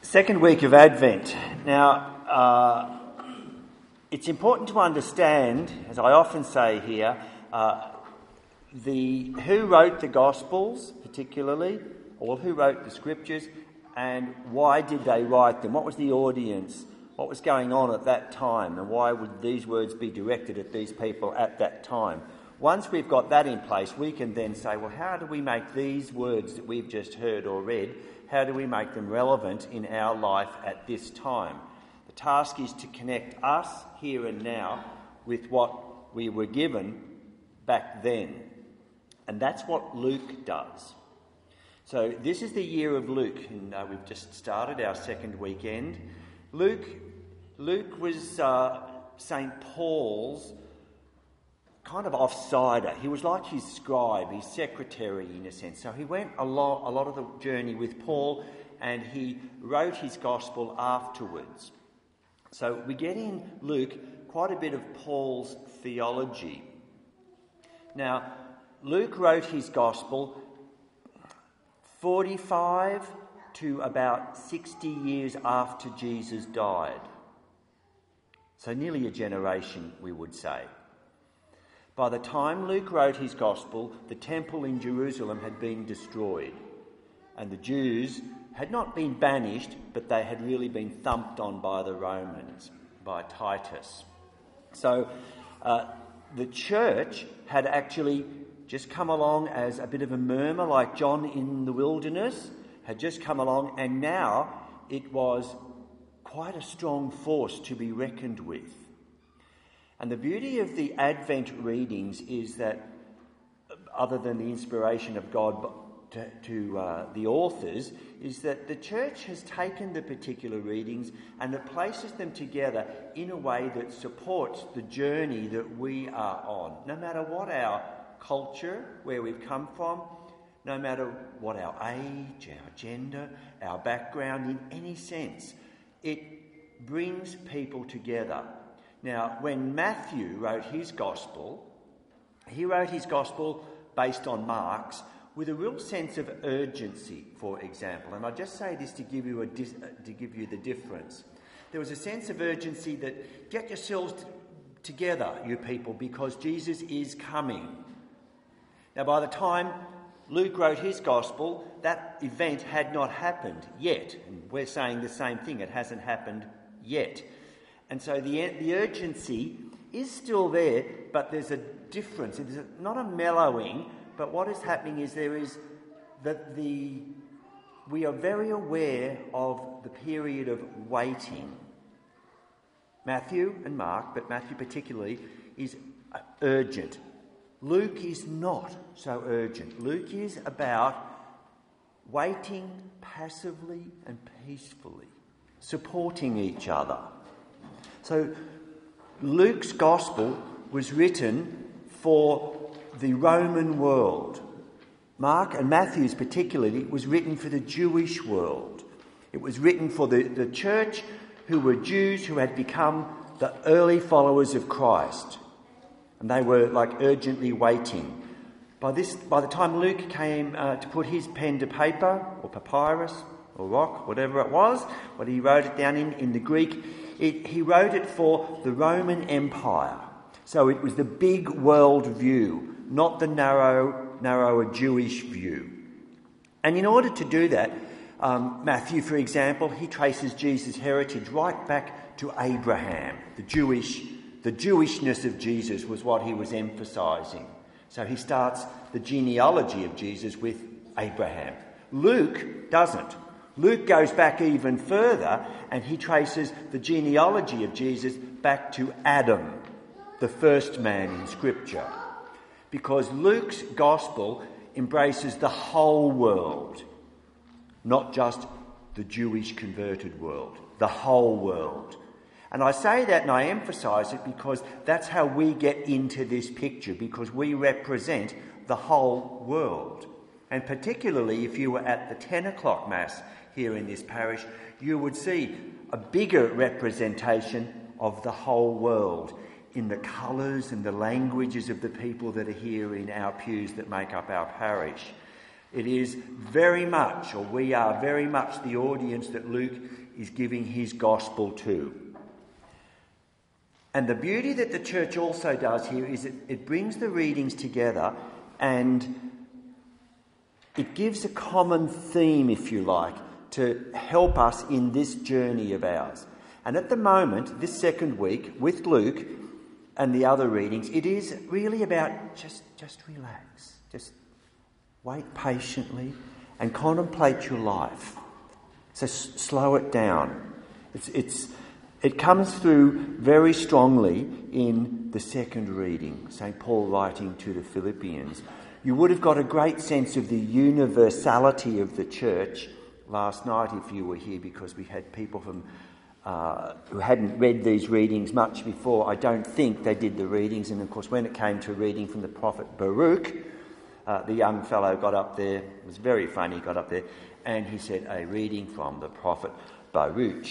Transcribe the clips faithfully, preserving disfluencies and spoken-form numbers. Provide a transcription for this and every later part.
Second week of Advent. Now, uh, it's important to understand, as I often say here, uh, the who wrote the Gospels, particularly, or who wrote the Scriptures, and why did they write them? What was the audience? What was going on at that time? And why would these words be directed at these people at that time? Once we've got that in place, we can then say, well, how do we make these words that we've just heard or read, how do we make them relevant in our life at this time? The task is to connect us here and now with what we were given back then. And that's what Luke does. So this is the year of Luke, and uh, we've just started our second weekend. Luke, Luke was uh, Saint Paul's kind of offsider. He was like his scribe, his secretary in a sense. So he went a lot, a lot of the journey with Paul, and he wrote his gospel afterwards. So we get in Luke quite a bit of Paul's theology. Now, Luke wrote his gospel forty-five to about sixty years after Jesus died. So nearly a generation, we would say. By the time Luke wrote his gospel, the temple in Jerusalem had been destroyed, and the Jews had not been banished, but they had really been thumped on by the Romans, by Titus. So uh, the church had actually just come along as a bit of a murmur, like John in the wilderness had just come along, and now it was quite a strong force to be reckoned with. And the beauty of the Advent readings is that, other than the inspiration of God to, to uh, the authors, is that the church has taken the particular readings and it places them together in a way that supports the journey that we are on. No matter what our culture, where we've come from, no matter what our age, our gender, our background, in any sense, it brings people together. Now, when Matthew wrote his gospel, he wrote his gospel based on Mark's with a real sense of urgency, for example. And I just say this to give you a dis- to give you the difference. There was a sense of urgency that get yourselves t- together, you people, because Jesus is coming. Now, by the time Luke wrote his gospel, that event had not happened yet. And we're saying the same thing. It hasn't happened yet. And so the the urgency is still there, but there's a difference. It's not a mellowing, but what is happening is there is that the we are very aware of the period of waiting. Matthew and Mark, but Matthew particularly, is urgent. Luke is not so urgent. Luke is about waiting passively and peacefully, supporting each other. So Luke's gospel was written for the Roman world. Mark and Matthew's particularly was written for the Jewish world. It was written for the, the church who were Jews who had become the early followers of Christ. And they were like urgently waiting. By this, by the time Luke came uh, to put his pen to paper, or papyrus, or rock, whatever it was, what he wrote it down in, in the Greek, it, he wrote it for the Roman Empire. So it was the big world view, not the narrow, narrower Jewish view. And in order to do that, um, Matthew, for example, he traces Jesus' heritage right back to Abraham. The Jewish, the Jewishness of Jesus was what he was emphasising. So he starts the genealogy of Jesus with Abraham. Luke doesn't. Luke goes back even further and he traces the genealogy of Jesus back to Adam, the first man in Scripture. Because Luke's gospel embraces the whole world, not just the Jewish converted world, the whole world. And I say that and I emphasise it because that's how we get into this picture, because we represent the whole world. And particularly if you were at the ten o'clock Mass here in this parish, you would see a bigger representation of the whole world in the colours and the languages of the people that are here in our pews that make up our parish. It is very much, or we are very much, the audience that Luke is giving his gospel to. And the beauty that the church also does here is it, it brings the readings together and it gives a common theme, if you like, to help us in this journey of ours. And at the moment, this second week, with Luke and the other readings, it is really about just, just relax, just wait patiently and contemplate your life. So s- slow it down. It's, it's, it comes through very strongly in the second reading, Saint Paul writing to the Philippians. You would have got a great sense of the universality of the church last night if you were here, because we had people from uh, who hadn't read these readings much before. I don't think they did the readings, and of course when it came to reading from the prophet Baruch, Uh, the young fellow got up there, it was very funny, he got up there, and he said, a reading from the prophet Baruch.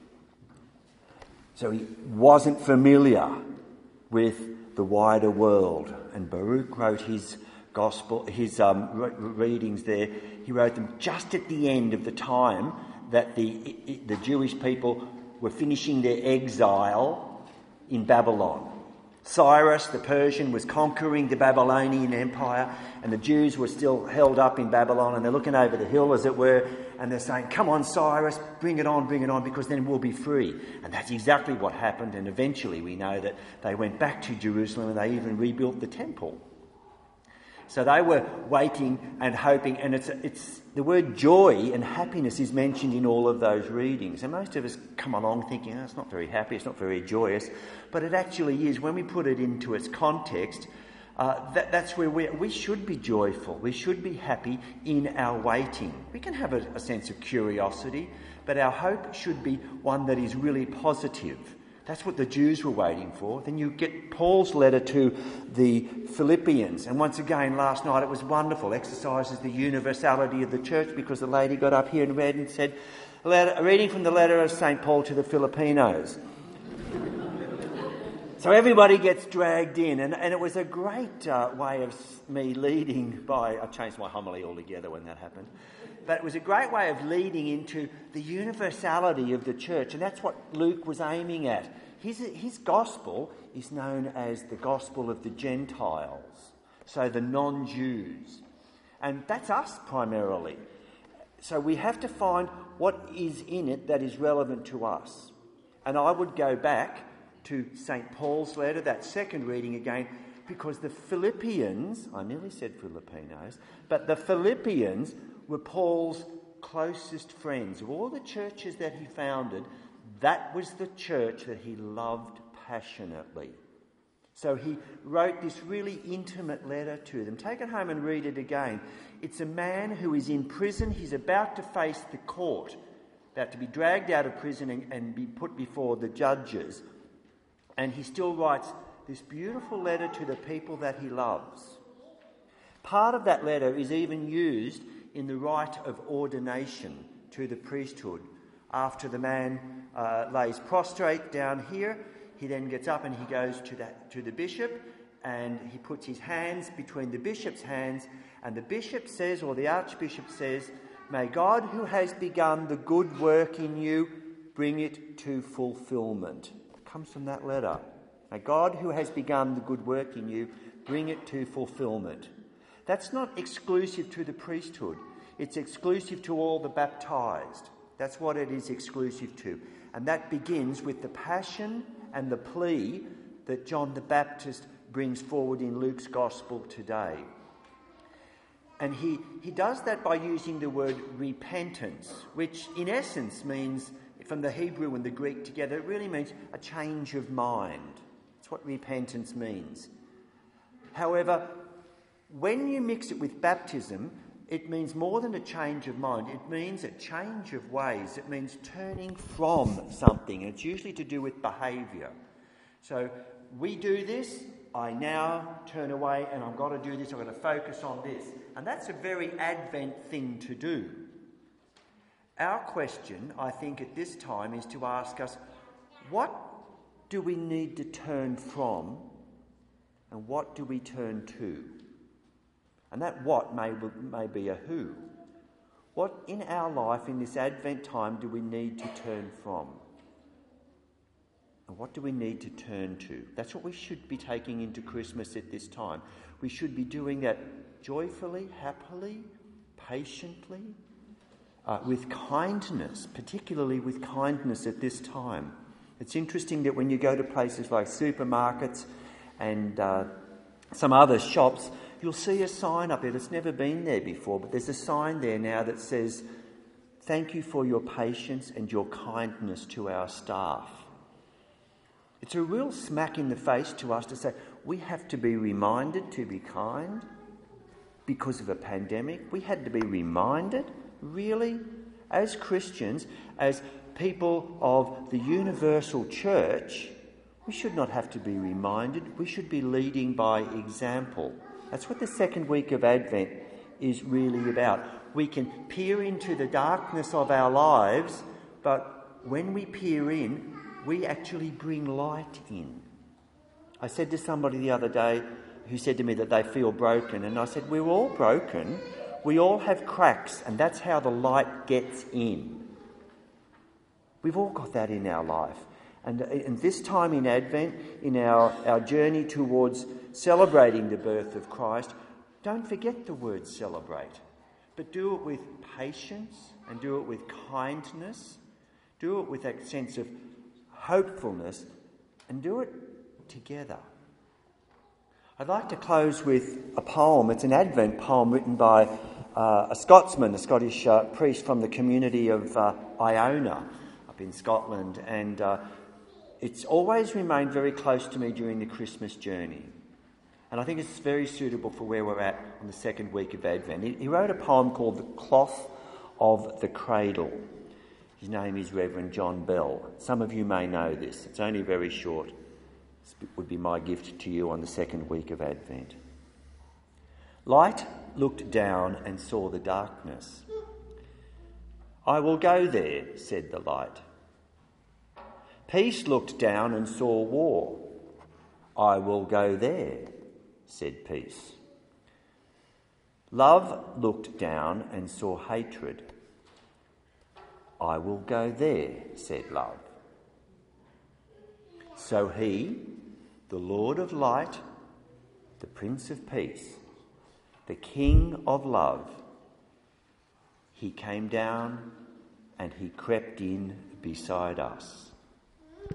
So he wasn't familiar with the wider world, and Baruch wrote his gospel, his um, re- readings there. He wrote them just at the end of the time that the the Jewish people were finishing their exile in Babylon. Cyrus, the Persian, was conquering the Babylonian Empire, and the Jews were still held up in Babylon, and they're looking over the hill, as it were, and they're saying, come on, Cyrus, bring it on, bring it on, because then we'll be free. And that's exactly what happened, and eventually we know that they went back to Jerusalem and they even rebuilt the temple. So they were waiting and hoping, and it's it's the word joy and happiness is mentioned in all of those readings. And most of us come along thinking, oh, it's not very happy, it's not very joyous. But it actually is. When we put it into its context, uh, that, that's where we we should be joyful. We should be happy in our waiting. We can have a, a sense of curiosity, but our hope should be one that is really positive. That's what the Jews were waiting for. Then you get Paul's letter to the Philippians. And once again, last night it was wonderful. Exercises the universality of the church, because the lady got up here and read and said, a, letter, a reading from the letter of Saint Paul to the Filipinos. So everybody gets dragged in. And, and it was a great uh, way of me leading by... I changed my homily altogether when that happened. But it was a great way of leading into the universality of the church, and that's what Luke was aiming at. His, his gospel is known as the gospel of the Gentiles, so the non-Jews. And that's us primarily. So we have to find what is in it that is relevant to us. And I would go back to Saint Paul's letter, that second reading again, because the Philippians, I nearly said Filipinos, but the Philippians were Paul's closest friends. Of all the churches that he founded, that was the church that he loved passionately. So he wrote this really intimate letter to them. Take it home and read it again. It's a man who is in prison. He's about to face the court, about to be dragged out of prison and, and be put before the judges. And he still writes this beautiful letter to the people that he loves. Part of that letter is even used in the rite of ordination to the priesthood. After the man uh, lays prostrate down here, he then gets up and he goes to the, to the bishop, and he puts his hands between the bishop's hands, and the bishop says, or the archbishop says, "May God, who has begun the good work in you, bring it to fulfilment." It comes from that letter. May God, who has begun the good work in you, bring it to fulfilment. That's not exclusive to the priesthood. It's exclusive to all the baptised. That's what it is exclusive to. And that begins with the passion and the plea that John the Baptist brings forward in Luke's Gospel today. And he, he does that by using the word repentance, which in essence means, from the Hebrew and the Greek together, it really means a change of mind. That's what repentance means. However, when you mix it with baptism, it means more than a change of mind. It means a change of ways. It means turning from something. And it's usually to do with behaviour. So we do this, I now turn away and I've got to do this, I've got to focus on this. And that's a very Advent thing to do. Our question, I think, at this time is to ask us, what do we need to turn from and what do we turn to? And that what may, may be a who. What in our life in this Advent time do we need to turn from? And what do we need to turn to? That's what we should be taking into Christmas at this time. We should be doing that joyfully, happily, patiently, uh, with kindness, particularly with kindness at this time. It's interesting that when you go to places like supermarkets and uh, some other shops, you'll see a sign up there that's never been there before, but there's a sign there now that says, "Thank you for your patience and your kindness to our staff." It's a real smack in the face to us to say we have to be reminded to be kind because of a pandemic. We had to be reminded, really, as Christians, as people of the universal church, we should not have to be reminded. We should be leading by example. That's what the second week of Advent is really about. We can peer into the darkness of our lives, but when we peer in, we actually bring light in. I said to somebody the other day who said to me that they feel broken, and I said, we're all broken. We all have cracks, and that's how the light gets in. We've all got that in our life. And, and this time in Advent, in our, our journey towards celebrating the birth of Christ, don't forget the word celebrate, but do it with patience and do it with kindness. Do it with a sense of hopefulness and do it together. I'd like to close with a poem. It's an Advent poem written by uh, a Scotsman, a Scottish uh, priest from the community of uh, Iona up in Scotland, and uh, it's always remained very close to me during the Christmas journey. And I think it's very suitable for where we're at on the second week of Advent. He, he wrote a poem called The Cloth of the Cradle. His name is Reverend John Bell. Some of you may know this. It's only very short. It would be my gift to you on the second week of Advent. Light looked down and saw the darkness. "I will go there," said the light. Peace looked down and saw war. "I will go there," said peace. Love looked down and saw hatred. "I will go there," said love. So he, the Lord of light, the Prince of peace, the King of love, he came down and he crept in beside us.